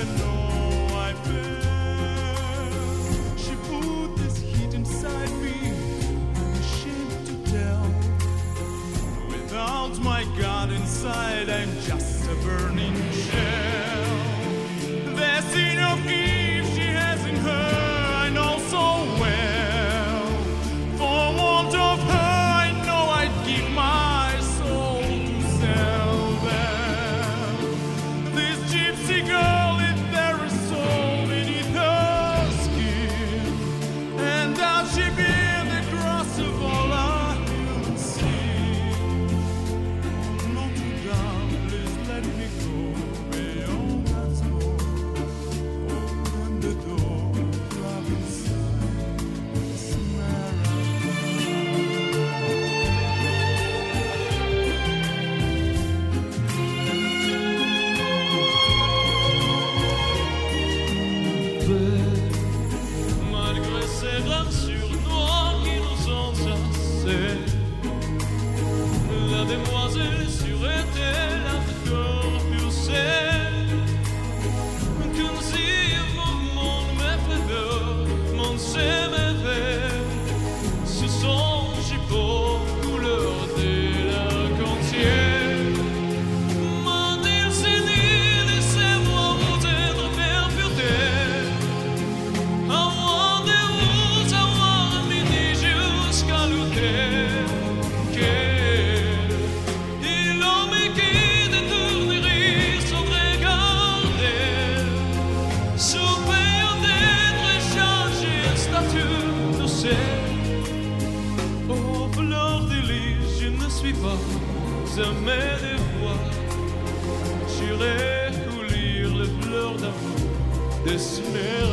I know I fail. She put this heat inside me, I'm ashamed to tell. Without my God inside, I'm just a burning shell. There's enough Eve she has in her, I know so well. For want of her, I know I'd give my soul to sell them. This gypsy girl, if there is soul beneath her skin, and does she bear the cross of all our human sin? Notre Dame, please let me go beyond that storm. Open the door, drive inside, Samara. Malgré ces drames surnois qui nous enchassaient, la demoiselle sur-était la corpusée. Comme si mon méfait, mon s'émerveille, ce son gigot couleur de l'arc-en-ciel. Mon île s'est dit, laissez-moi vous être perpétué. Avoir des routes, avoir un midi jusqu'à l'hôtel. Et l'homme qui détournerait son regard d'elle, sous payant d'être échangé en statue de sel. Oh, fleur de lys, je ne suis pas jamais des voix. J'irai coulir les fleurs d'amour des Smères.